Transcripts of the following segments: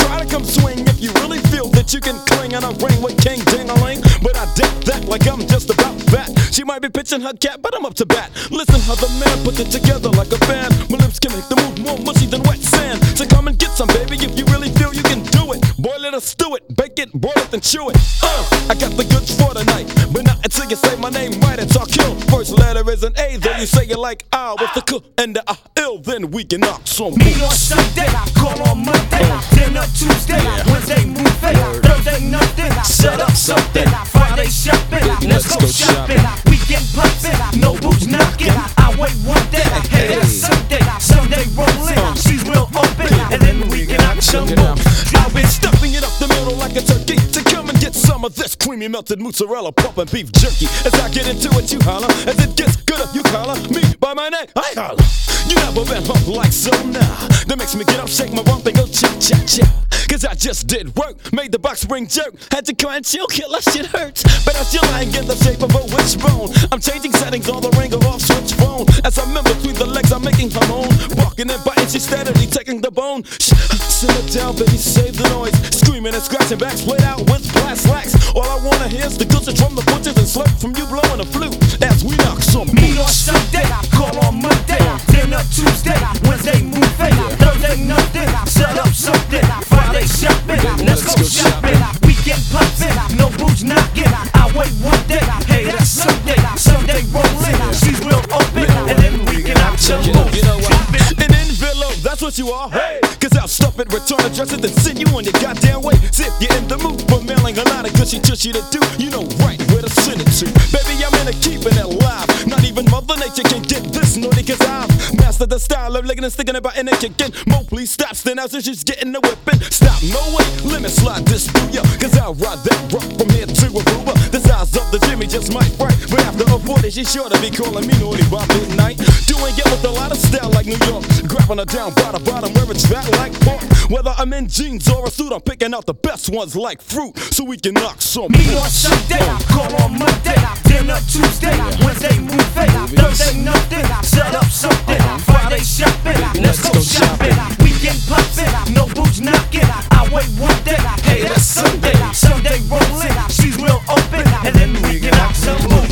try to come swing if you really feel that you can cling on a ring with King Ding-a-ling. But I doubt that like I'm just about that. She might be pitching her cat, but I'm up to bat. Listen how the man put it together like a band. My lips can make the move more mushy than wet sand. So come and get some, baby, if you really feel you can do it. Boil it or stew it, bake it, boil it, then chew it. I got the goods for tonight, but not until you say my name right. It's all kill. First letter is an A, then you say it like ah with the K and the ill, then we can knock some boots. Meet on Sunday, call on Monday, dinner Tuesday, Wednesday movie, Thursday nothing, set up something, Friday shopping, let's go shopping, weekend popping, no boots knocking, I wait one day, hey that's Sunday, Sunday rolling, she's real open, and then we can knock some boots. I've been stuffing it up the middle like a turkey to come and get some of this creamy melted mozzarella pumping beef jerky. As I get into it, you holler. As it gets gooder, you holler. Me by my name, I holler. You never been humped like so now. That makes me get up, shake my rump and go cha-cha-cha. Cause I just did work, made the box spring jerk. Had to cry and chill, killer shit hurts. But I still ain't get the shape of a wishbone. I'm changing settings on the ring of off switch phone. As I remember between the legs, I'm making her moan. Barking and biting, she's steadily taking the bone. Simmer down, baby, save the noise. Screaming and scratching back, split out with flat slacks. All I wanna hear is the gunshots from the butchers and slurp from you blowing a flute as we knock some boots. Meet on Sunday, call on Monday, dinner Tuesday, Wednesday movie, Thursday nothing, set up something, Friday shopping, let's go shopping, weekend popping, no boots knocking, I wait one day, hey that's Sunday, Sunday rolling, she's real open, and then we can knock some boots. You know what? An envelope, that's what you are. Hey, cause I'll stuff it, return address it, then send you on your goddamn way. See if you're in the mood for mailing a lot of gushy tushy to do, you know right where to send it to. Baby, I'm into keeping it live. Not even Mother Nature can get this naughty, cause I've mastered the style of licking and sticking about in and kicking. Mo, please stop, stand out, so she's getting the whipping. Stop, no way, let me slide this through ya. Cause I'll ride that rock from here to Aruba. The size of the Jimmy just might fright. But after a 40, she's sure to be calling me naughty by midnight. Doing it with a lot of style like New York. Grabbing her down by the bottom where it's fat like pork. Whether I'm in jeans or a suit, I'm picking out the best ones like fruit, so we can knock some Meet on Sunday, call on Monday, dinner Tuesday, Wednesday movie, Thursday nothing, set up something, Friday shopping, let's go shopping, weekend popping, no boots knocking, I wait one day, hey that's Sunday, Sunday rolling, she's real open, and then we can knock some boots.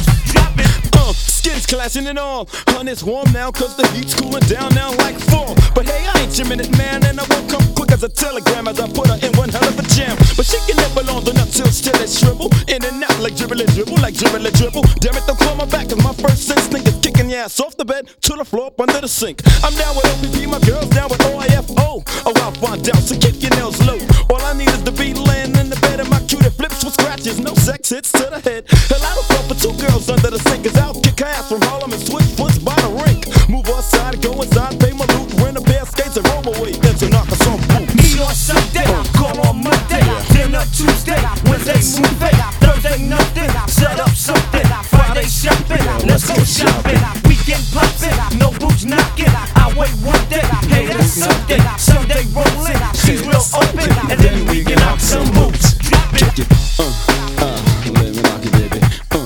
Skin's clashing and all. Hun, it's warm now cause the heat's cooling down now like fall. But hey, I ain't your minute man, and I won't come quick as a telegram as I put her in one hell of a jam. But she can never on the nuts till still it shrivel. In and out like dribble, like dribble. Damn it, don't call my back cause my first instinct is kicking your ass off the bed to the floor up under the sink. I'm down with OPP, my girl's down with OIFO. Oh, I'll find out, so keep your nails low. All I need is to be laying in the bed and my cutie flips with scratches. No sex hits to the head. Hell, I don't fall for two girls under the sink cause I'll kick her ass from Harlem and switch foots by the rink. Move outside, go inside, pay my loot, rent a pair of skates and roll away into knock us on boots. Meet on Sunday, call on Monday, dinner Tuesday, Wednesday movie, Thursday nothing, set up something, Friday shopping, let's go shopping, weekend popping, no boots knocking, I wait one day, hey that's Sunday, Sunday rolling, she's real open, and then we can knock some boots. Kick it, let me knock it, baby.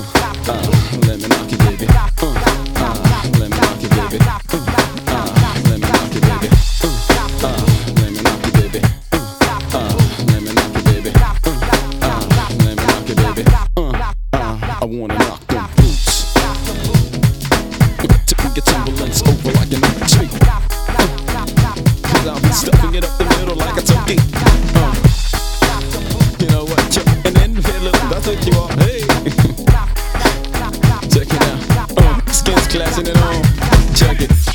Let me knock it, baby. Let me knock it, baby. Let me knock it, baby. Let me knock it, baby. Let me knock it, baby. Let me knock it, baby. I wanna knock them boots. Till we get tumbulence over like an RG. Cause I'll be stuffing it up the middle like a turkey. You know what? And then that's what you are. Hey. Check it out. Skin's clashing it on. Check it.